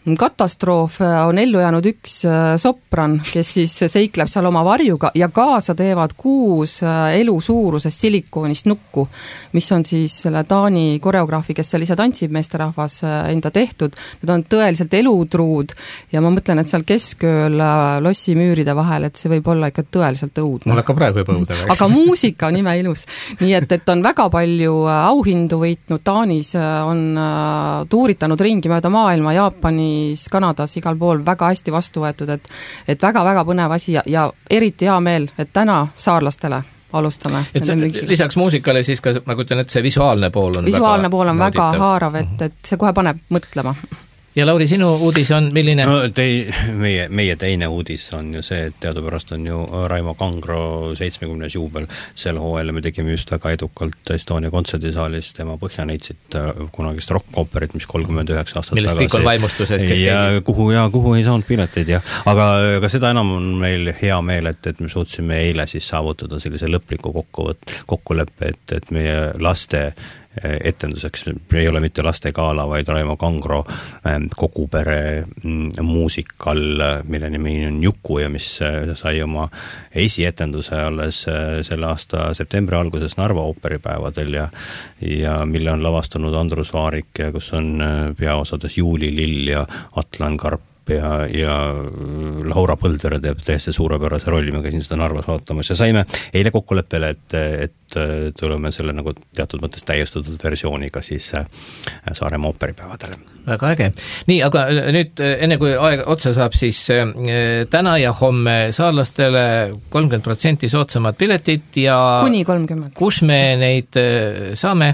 katastroof, on ellu jäänud üks sopran, kes siis seikleb seal oma varjuga ja kaasa teevad 6 elu suurusest silikoonist nukku, mis on siis selle Taani koreograafi, kes seal ise tantsib, meesterahvas enda tehtud. Need on tõeliselt elutruud ja ma mõtlen, et seal keskööl lossi müüride vahel, et see võib olla ikka tõeliselt õudne. Mul hakkab praegu juba õudne. Aga muusika on imeilus. Nii et on väga palju auhindu võitnud. Taanis on tuuritanud ringi mööda maailma, Jaapani Kanadas igal pool väga hästi vastu võetud, et väga-väga põnev asi ja eriti hea meel, et täna saarlastele alustame. Lisaks muusikale siis ka, ma kujutan, et see visuaalne pool on väga haarav, et see kohe paneb mõtlema. Ja Lauri, sinu uudis on milline? No, meie teine uudis on ju see, et teadupärast on ju Raimo Kangro 70. juubel. Sel hooajal me tegime just väga edukalt Estonia kontserdisaalis tema Põhjaneitsit kunagist rock-ooperit, mis 39 aastat millest kõik on vaimustuses, kes ja kuhu ei saanud pileteid. Aga seda enam on meil hea meel, et me suutsime eile siis saavutada sellise lõpliku kokkuleppe, et meie laste etenduseks ei ole mitte lastegala, vaid Raimo Kangro kogu pere muusikal, mille nimi on Juku ja mis sai oma esietenduse alles selle aasta septembri alguses Narva ooperipäevadel ja mille on lavastanud Andrus Vaarik ja kus on peaosades Juuli Lill ja Atlan Karp ja Laura Põlder teeb täiesti suurepärase rolli, ma käisin seda Narvas vaatamas ja saime eile kokkuleppele, et tuleme selle nagu teatud mõttes täiestatud versiooniga siis Saaremaa ooperipäevadele. Väga äge. Nii, aga nüüd enne kui aeg otsa saab, siis täna ja homme saarlastele 30% soodsamad piletid ja kuni 30. Kus me neid saame?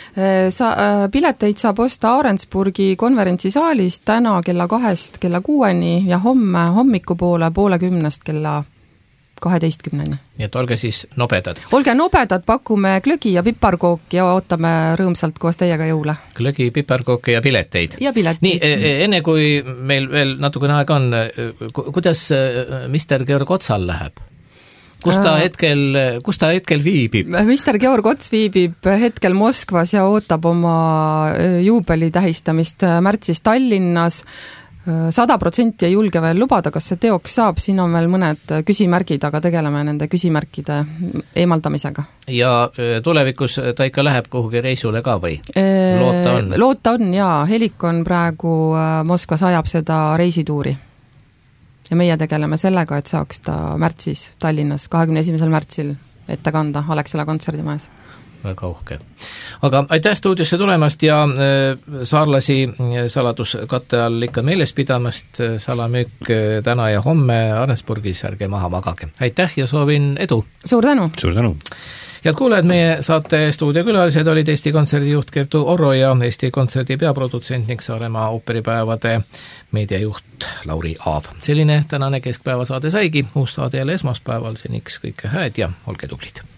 Pileteid saab osta Aarensburgi konverentsisaalis täna kella 2 kella 6 ja homme hommikupoole 9:30 kella 12. Nii et olge siis nobedad. Olge nobedad, pakume glögi ja piparkooki ja ootame rõõmsalt koos teiega jõule. Glögi, piparkooki ja pileteid. Nii, enne kui meil veel natukene aeg on, kuidas Mr. Georg Otsal läheb? Kus ta hetkel viibib? Mr. Georg Ots viibib hetkel Moskvas ja ootab oma juubeli tähistamist märtsis Tallinnas. 100% ei julge veel lubada, kas see teoks saab, siin on veel mõned küsimärgid, aga tegeleme nende küsimärkide eemaldamisega. Ja tulevikus ta ikka läheb kuhugi reisule ka või? Loota on? Loota on, jaa. Helikon praegu Moskvas ajab seda reisituuri. Ja meie tegeleme sellega, et saaks ta märtsis Tallinnas 21. märtsil ette kanda Alexela kontserdimajas. Väga uhke. Aga aitäh stuudiosse tulemast ja saarlasi saladuskatte all ikka meeles pidamast. Salamüük täna ja homme Aarensburgis, ärge maha magage. Aitäh ja soovin edu! Suur tänu! Suur tänu! Head kuulajad, meie saate stuudiokülalised olid Eesti Kontserdi juht Kertu Orro ja Eesti Kontserdi peaprodutsent ning Saaremaa ooperipäevade meediajuht Lauri Aav. Selline tänane keskpäevasaade saigi, uus saade jälle esmaspäeval, seniks kõike hääd ja olge tublid!